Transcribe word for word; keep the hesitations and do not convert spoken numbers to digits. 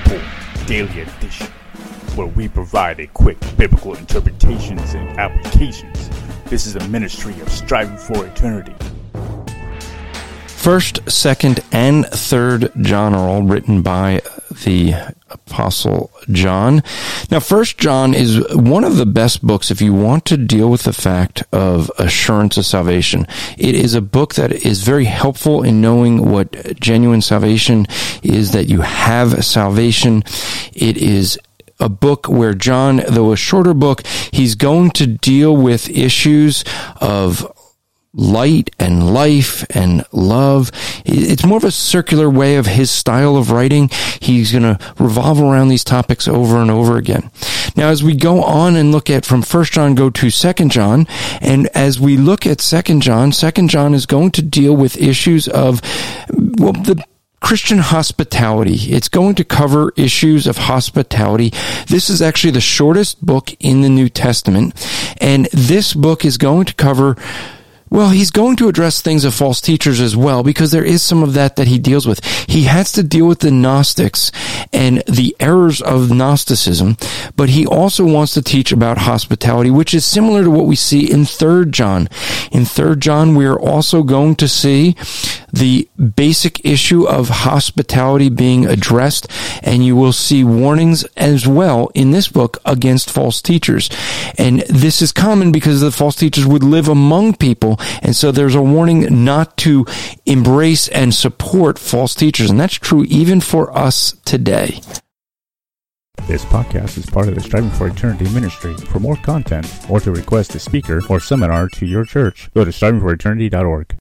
Report Daily Edition, where we provide a quick biblical interpretations and applications. This is a ministry of Striving for Eternity. First, Second, and Third John are all written by the Apostle John. Now, First John is one of the best books if you want to deal with the fact of assurance of salvation. It is a book that is very helpful in knowing what genuine salvation is, that you have salvation. It is a book where John, though a shorter book, he's going to deal with issues of light and life and love. It's more of a circular way of his style of writing. He's going to revolve around these topics over and over again. Now, as we go on and look at from First John, go to Second John, and as we look at Second John, Second John is going to deal with issues of, well, the Christian hospitality. It's going to cover issues of hospitality. This is actually the shortest book in the New Testament, and this book is going to cover, well, he's going to address things of false teachers as well, because there is some of that that he deals with. He has to deal with the Gnostics and the errors of Gnosticism, but he also wants to teach about hospitality, which is similar to what we see in Third John. In Third John, we are also going to see the basic issue of hospitality being addressed, and you will see warnings as well in this book against false teachers. And this is common because the false teachers would live among people, and so there's a warning not to embrace and support false teachers, and that's true even for us today. This podcast is part of the Striving for Eternity ministry. For more content, or to request a speaker or seminar to your church, go to striving for eternity dot org.